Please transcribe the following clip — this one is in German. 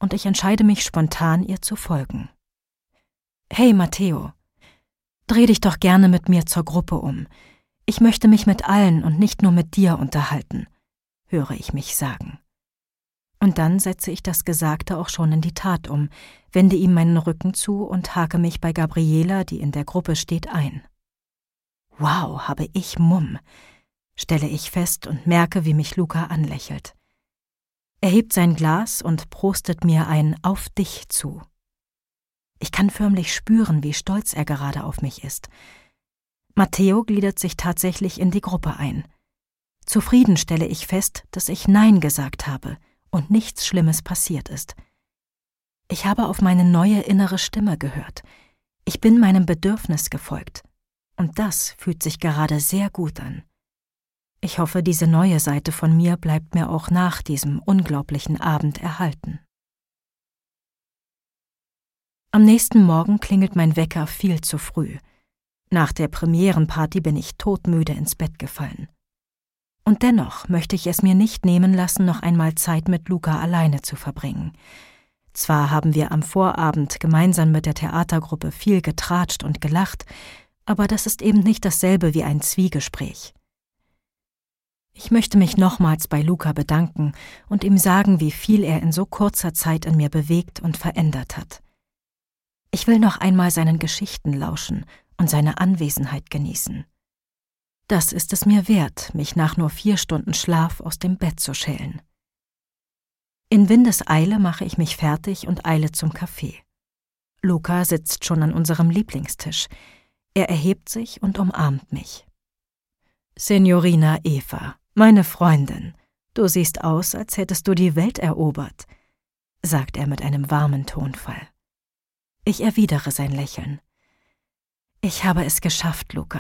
und ich entscheide mich spontan, ihr zu folgen. »Hey Matteo, dreh dich doch gerne mit mir zur Gruppe um. Ich möchte mich mit allen und nicht nur mit dir unterhalten«, höre ich mich sagen. Und dann setze ich das Gesagte auch schon in die Tat um, wende ihm meinen Rücken zu und hake mich bei Gabriela, die in der Gruppe steht, ein. »Wow, habe ich Mumm«, stelle ich fest und merke, wie mich Luca anlächelt. Er hebt sein Glas und prostet mir ein »Auf dich« zu. Ich kann förmlich spüren, wie stolz er gerade auf mich ist. Matteo gliedert sich tatsächlich in die Gruppe ein. Zufrieden stelle ich fest, dass ich Nein gesagt habe und nichts Schlimmes passiert ist. Ich habe auf meine neue innere Stimme gehört. Ich bin meinem Bedürfnis gefolgt. Und das fühlt sich gerade sehr gut an. Ich hoffe, diese neue Seite von mir bleibt mir auch nach diesem unglaublichen Abend erhalten. Am nächsten Morgen klingelt mein Wecker viel zu früh. Nach der Premierenparty bin ich todmüde ins Bett gefallen. Und dennoch möchte ich es mir nicht nehmen lassen, noch einmal Zeit mit Luca alleine zu verbringen. Zwar haben wir am Vorabend gemeinsam mit der Theatergruppe viel getratscht und gelacht, aber das ist eben nicht dasselbe wie ein Zwiegespräch. Ich möchte mich nochmals bei Luca bedanken und ihm sagen, wie viel er in so kurzer Zeit in mir bewegt und verändert hat. Ich will noch einmal seinen Geschichten lauschen und seine Anwesenheit genießen. Das ist es mir wert, mich nach nur 4 Stunden Schlaf aus dem Bett zu schälen. In Windeseile mache ich mich fertig und eile zum Café. Luca sitzt schon an unserem Lieblingstisch. Er erhebt sich und umarmt mich. »Signorina Eva, meine Freundin, du siehst aus, als hättest du die Welt erobert«, sagt er mit einem warmen Tonfall. Ich erwidere sein Lächeln. »Ich habe es geschafft, Luca.